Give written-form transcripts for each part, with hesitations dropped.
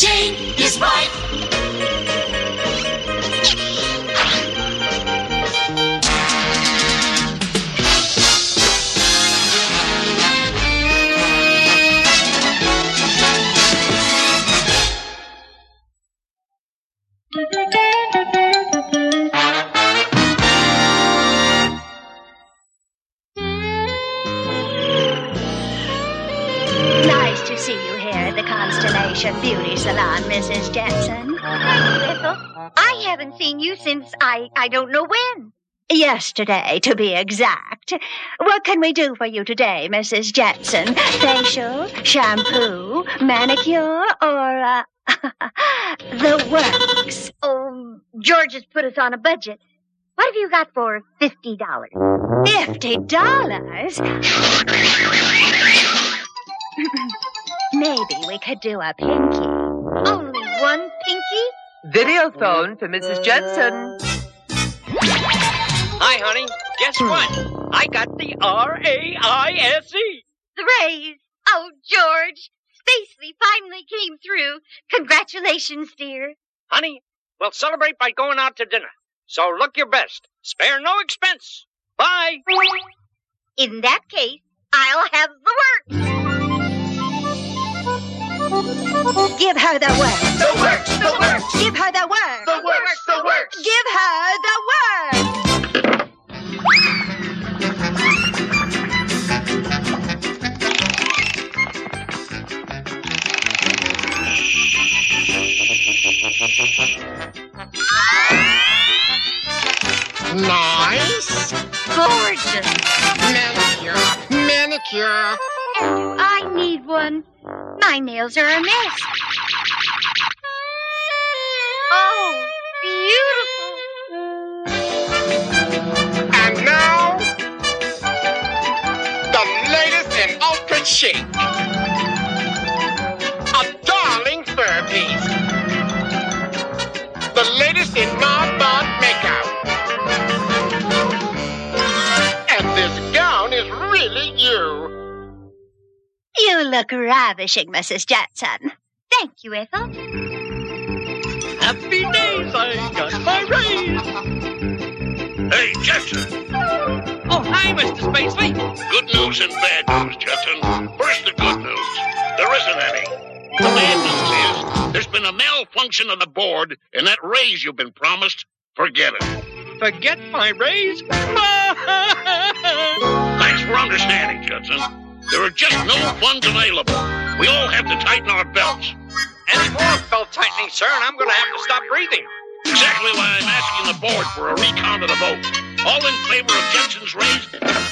Jane, his wife. Nice to see you here at the Constellation Beauty Salon, Mrs. Jetson. Hi, Ethel. I haven't seen you since I don't know when. Yesterday, to be exact. What can we do for you today, Mrs. Jetson? Facial, shampoo, manicure, or, the works? Oh, George has put us on a budget. What have you got for $50? $50? Maybe we could do a pinky. Only one pinky? Video phone for Mrs. Jetson. Hi, honey. Guess what? I got the R-A-I-S-E. The raise. Oh, George. Spacely finally came through. Congratulations, dear. Honey, we'll celebrate by going out to dinner. So look your best. Spare no expense. Bye. In that case, I'll have the works. Give her the works. The works, the works. Give her the works. The works, the works. Give her the works. Nice. Gorgeous. Manicure. And do I need one? My nails are a mess. Oh, beautiful. And now, the latest in ultra chic. A darling fur piece. The latest in non-bond makeup. And this gown is really you. You look ravishing, Mrs. Jetson. Thank you, Ethel. Happy days, I got my raise. Hey, Jetson. Oh, hi, Mr. Spacely. Good news and bad news, Jetson. First, the good news. There isn't any. The bad news is there's been a malfunction of the board, and that raise you've been promised, forget it. Forget my raise? Thanks for understanding, Jetson. There are just no funds available. We all have to tighten our belts. Any more belt tightening, sir, and I'm going to have to stop breathing. Exactly why I'm asking the board for a recount of the vote. All in favor of Jetson's raise?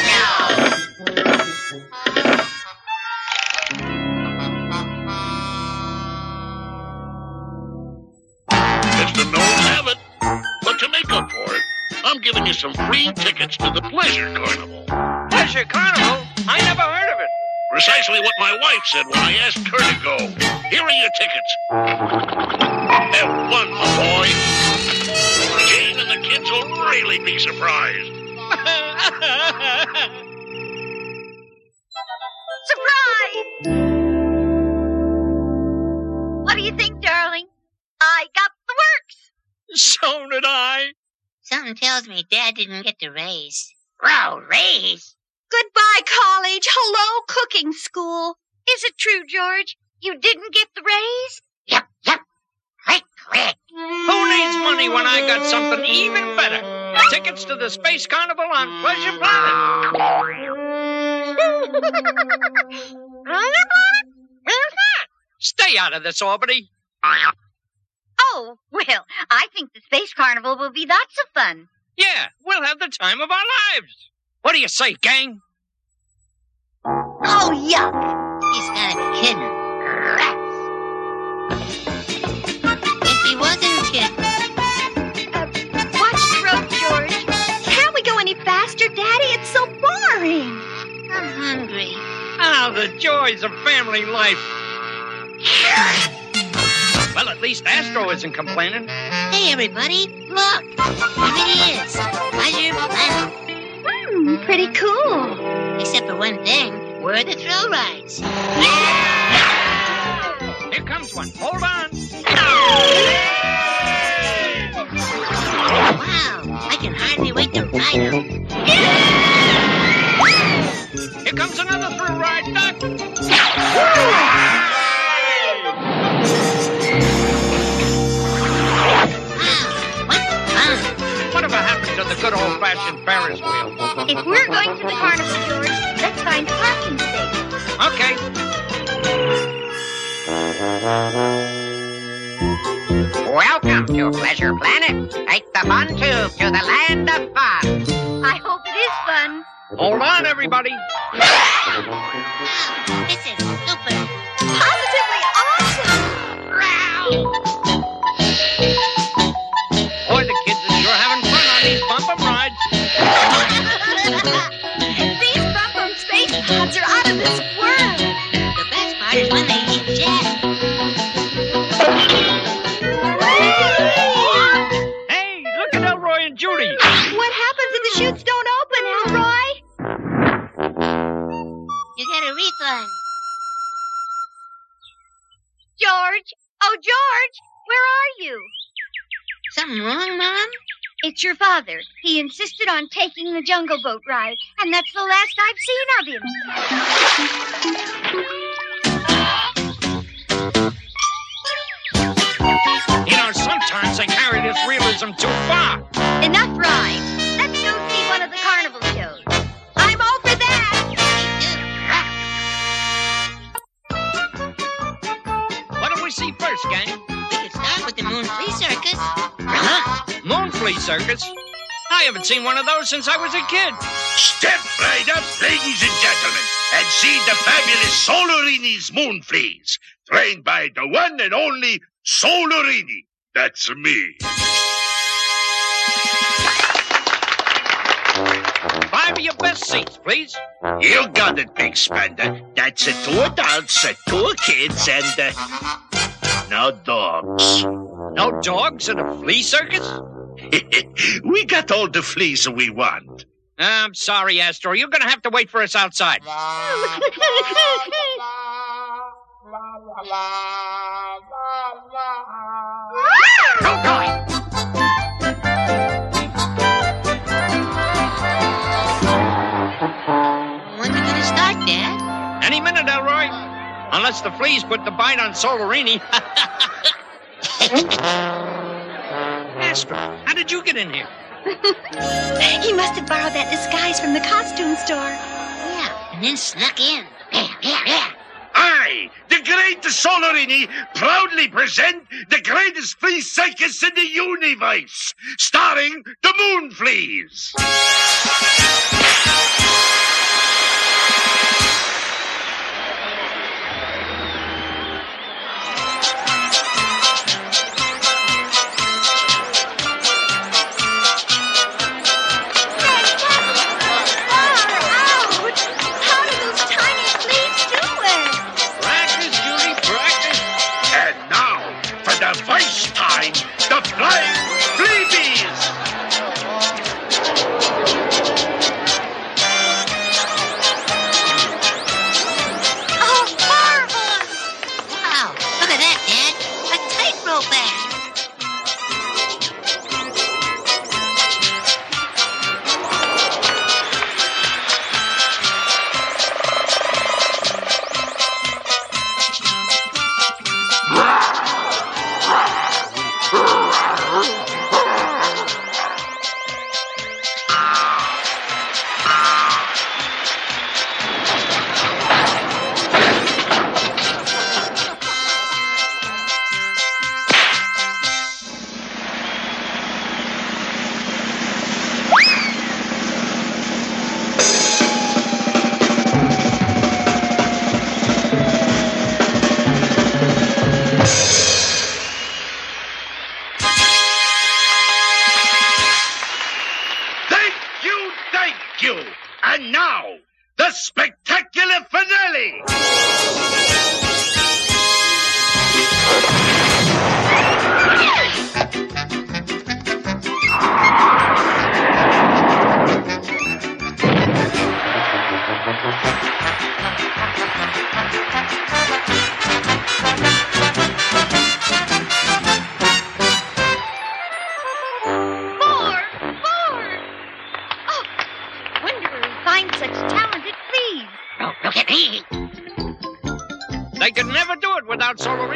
Mr. Noel have it. But to make up for it, I'm giving you some free tickets to the Pleasure Carnival. Pleasure Carnival? I never heard of it. Precisely what my wife said when I asked her to go. Here are your tickets. Have fun, my boy. Jane and the kids will really be surprised. Surprise! What do you think, darling? I got the works. So did I. Something tells me Dad didn't get the raise. Wow, raise. Goodbye, college. Hello, cooking school. Is it true, George? You didn't get the raise? Yep. Click, click. Who needs money when I got something even better? Tickets to the Space Carnival on Pleasure Planet. Stay out of this, Albany. Oh, well, I think the Space Carnival will be lots of fun. Yeah, we'll have the time of our lives. What do you say, gang? Oh, yuck. He's gotta be kidding. If he wasn't kidding. Watch the road, George. Can't we go any faster, Daddy? It's so boring. I'm hungry. Ah, the joys of family life. Well, at least Astro isn't complaining. Hey, everybody, look. Here it is. Pleasure Planet. Pretty cool. Except for one thing. Where are the thrill rides? Here Here comes one. Hold on. Wow, I can hardly wait to ride him. Here comes another thrill ride, Doc. What fun! Whatever happened to the good old-fashioned Ferris wheel? If we're going to the carnival, George, let's find a parking space. Okay. Welcome to Pleasure Planet. Take the fun tube to the land of fun. I hope it is fun. Hold on, everybody. Wow, this is super. Positively awesome. Boy, the kids are sure having fun on these bump-em rides. These bump space pods are out of this world. The best part is when they eject. Hey, look at Elroy and Judy. What happens if the chutes don't open, Elroy? You get a refund. George! Oh, George! Where are you? Something wrong, Mom? It's your father. He insisted on taking the Jungle Boat ride, and that's the last I've seen of him. You know, sometimes they carry this realism too far. Enough ride. Let's go see one of the carnival shows. I'm all for that. What do we see first, gang? We could start with the Moon Flea Circus. Huh? Moon Flea Circus? I haven't seen one of those since I was a kid. Step right up, ladies and gentlemen, and see the fabulous Solorini Moon Fleas, trained by the one and only Solorini. That's me. 5 of your best seats, please. You got it, Big Spender. That's 2 adults, 2 kids, and no dogs. No dogs at a flea circus? We got all the fleas we want. I'm sorry, Astro. You're going to have to wait for us outside. Oh, boy. When's it gonna start, Dad? Any minute, Elroy. Unless the fleas put the bite on Solorini. Astro, how did you get in here? He must have borrowed that disguise from the costume store. Yeah, and then snuck in. I, the great Solorini, proudly present the greatest flea circus in the universe, starring the Moon Fleas. First time, the Flying Flea Bees!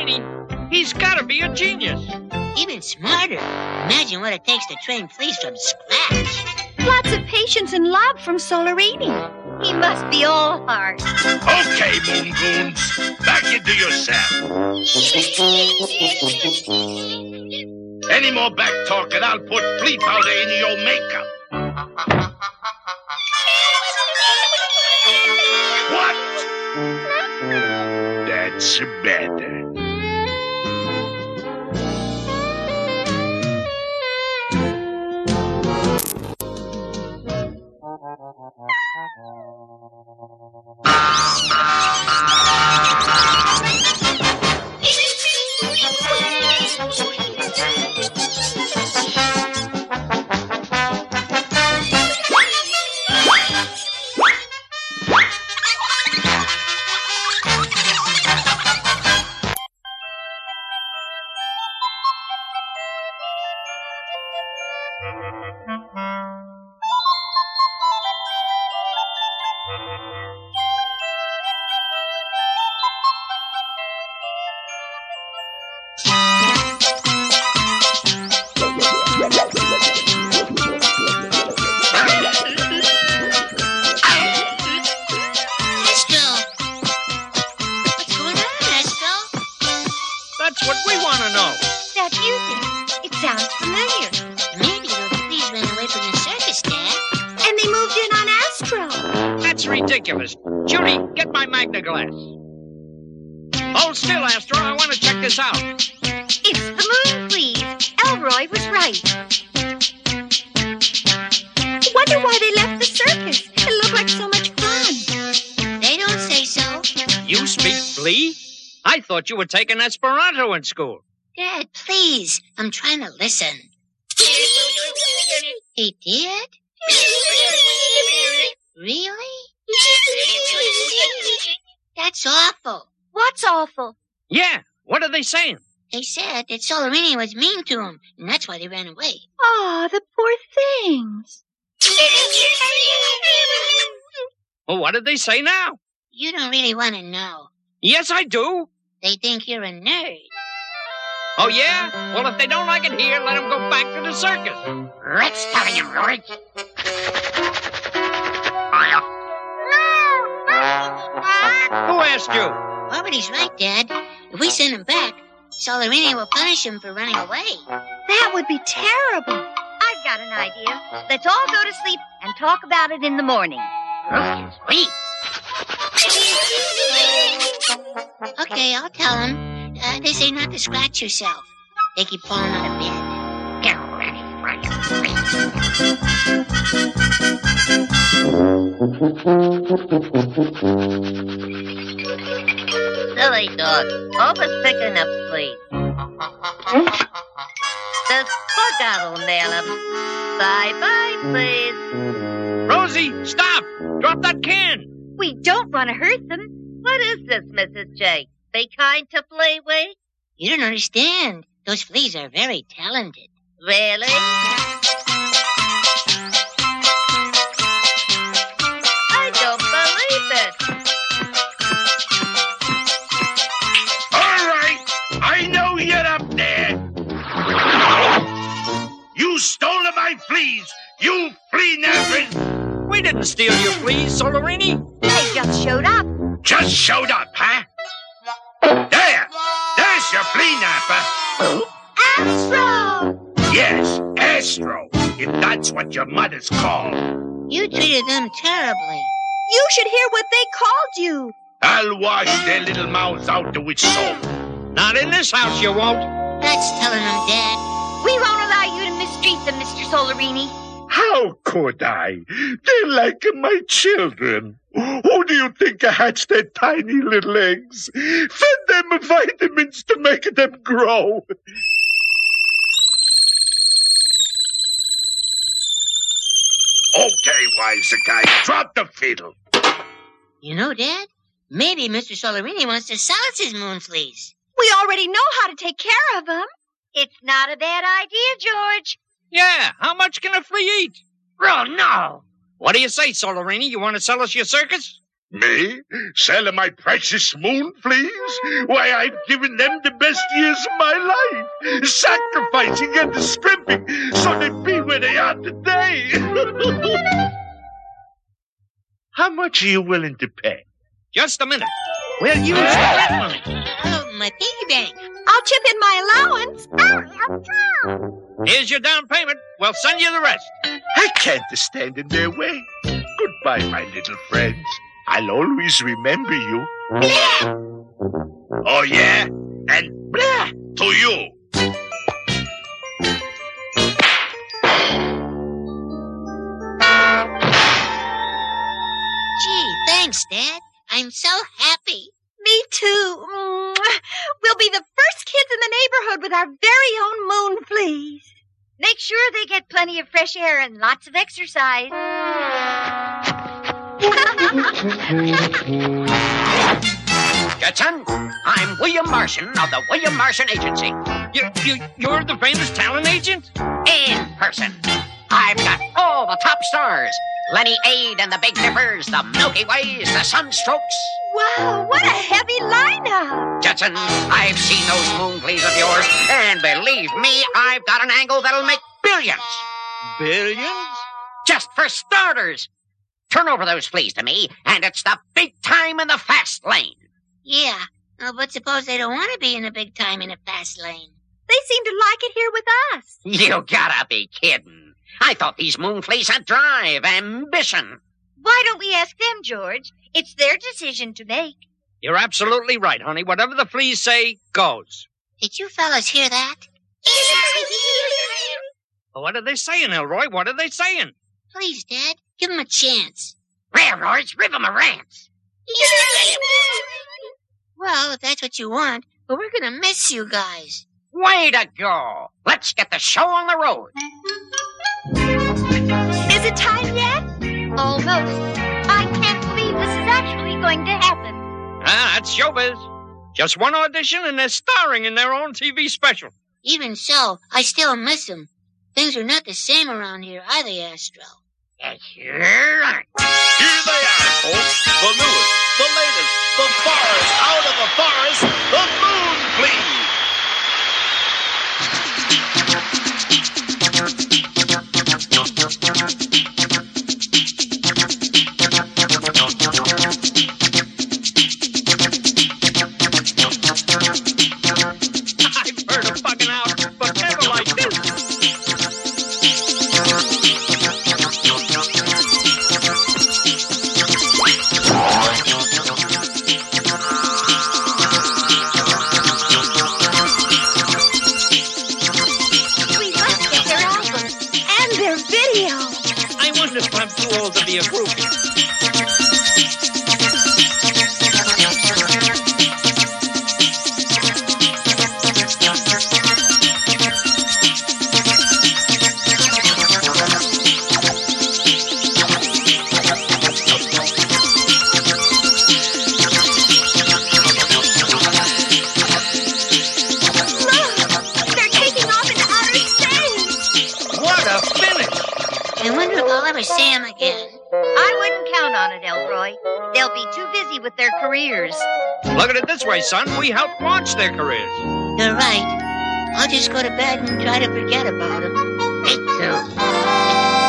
Solorini. He's got to be a genius. Even smarter. Imagine what it takes to train fleas from scratch. Lots of patience and love from Solorini. He must be all heart. Okay, Moon Goons, back into your cell. Any more back talk and I'll put flea powder in your makeup. What? That's better. That's what we want to know. That music, it sounds familiar. Maybe those fleas ran away from the circus, Dad. And they moved in on Astro. That's ridiculous. Judy, get my Magna glass. Hold still, Astro. I want to check this out. It's the moon fleas. Elroy was right. Wonder why they left the circus. It looked like so much fun. They don't say so. You speak flea? I thought you were taking Esperanto in school. Dad, please. I'm trying to listen. He did? Really? That's awful. What's awful? Yeah, what are they saying? They said that Solorini was mean to him, and that's why they ran away. Oh, the poor things. Well, what did they say now? You don't really want to know. Yes, I do. They think you're a nerd. Oh, yeah? Well, if they don't like it here, let them go back to the circus. Let's tell him, George. Who asked you? Robert's right, Dad. If we send him back, Solorini will punish him for running away. That would be terrible. I've got an idea. Let's all go to sleep and talk about it in the morning. Sweet. Okay, I'll tell him. They say not to scratch yourself. They keep falling out of bed. Get ready, right? Silly dog. Always picking up fleas. The bug out'll nail him. Bye-bye, please. Rosie, stop! Drop that can! We don't want to hurt them. What is this, Mrs. J? Be kind to flea week? You don't understand. Those fleas are very talented. Really? I don't believe it. All right, I know you're up there. You stole my fleas, you flea nappers. We didn't steal your fleas, Solorini. They just showed up. Just showed up, huh? There's your flea napper. Astro! Yes, Astro, if that's what your mother's called. You treated them terribly. You should hear what they called you. I'll wash their little mouths out with soap. Not in this house, you won't. That's telling them, Dad. We won't allow you to mistreat them, Mr. Solorini. How could I? They're like my children. Who do you think hatched their tiny little eggs? Fed them vitamins to make them grow. Okay, wise guy, drop the fiddle. You know, Dad, maybe Mr. Solorini wants to sell us his moon fleas. We already know how to take care of them. It's not a bad idea, George. Yeah, how much can a flea eat? Oh, no. What do you say, Solorini? You want to sell us your circus? Me? Selling my precious moon fleas? Why, I've given them the best years of my life, sacrificing and scrimping so they'd be where they are today. How much are you willing to pay? Just a minute. We'll use that money. Oh, my piggy bank. I'll chip in my allowance. Here's your down payment. We'll send you the rest. I can't stand in their way. Goodbye, my little friends. I'll always remember you. Oh, yeah? And blah to you. Gee, thanks, Dad. I'm so happy. Me too. We'll be the first kids in the neighborhood with our very own moon fleas. Make sure they get plenty of fresh air and lots of exercise. Jetson, I'm William Martian of the William Martian Agency. You're the famous talent agent? In person. I've got all the top stars. Lenny Aid and the Big Dippers, the Milky Ways, the Sunstrokes. Wow, what a heavy lineup. Jetson, I've seen those moon fleas of yours, and believe me, I've got an angle that'll make billions. Billions? Just for starters. Turn over those fleas to me, and it's the big time in the fast lane. Yeah, but suppose they don't want to be in the big time in the fast lane. They seem to like it here with us. You gotta be kidding. I thought these moon fleas had drive, ambition. Why don't we ask them, George? It's their decision to make. You're absolutely right, honey. Whatever the fleas say, goes. Did you fellas hear that? What are they saying, Elroy? What are they saying? Please, Dad, give them a chance. Railroads, give 'em a rant. Well, if that's what you want, but we're gonna miss you guys. Way to go. Let's get the show on the road. Is it time yet? Almost. I can't believe this is actually going to happen. That's showbiz. Just one audition and they're starring in their own TV special. Even so, I still miss them. Things are not the same around here, are they, Astro? Sure aren't. Here they are, folks. The newest, the latest, the forest out of the forest, the moon fleas. I've heard of bugging out, but never like this. We must get their album and their video. I wonder if I'm too old to be a groupie. Look, they're taking off into outer space. What a finish! I wonder if I'll ever see him again. I wouldn't count on it, Elroy. They'll be too busy with their careers. Look at it this way, son. We helped launch their careers. You're right. I'll just go to bed and try to forget about him. Me too.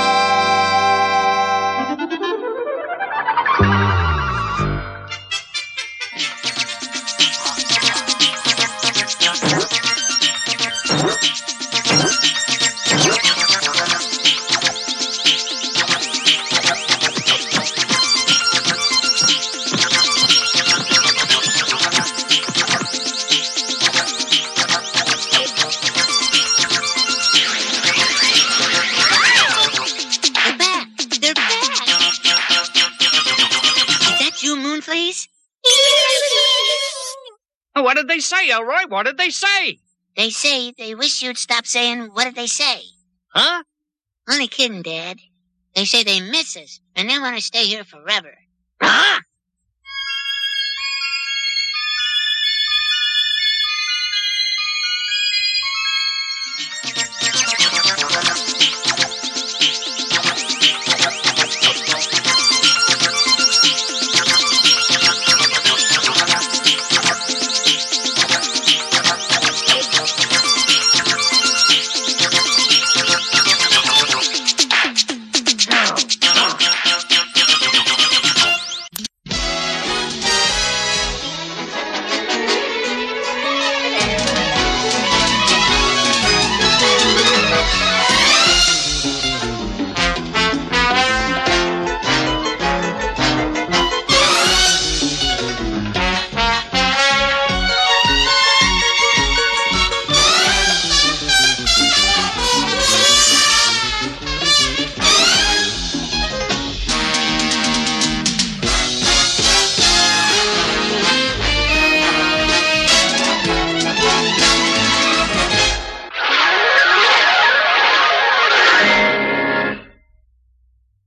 They're back. They're back. Is that you, Moonfleas? What did they say, Elroy? What did they say? They say they wish you'd stop saying, what did they say? Huh? Only kidding, Dad. They say they miss us, and they want to stay here forever. Huh?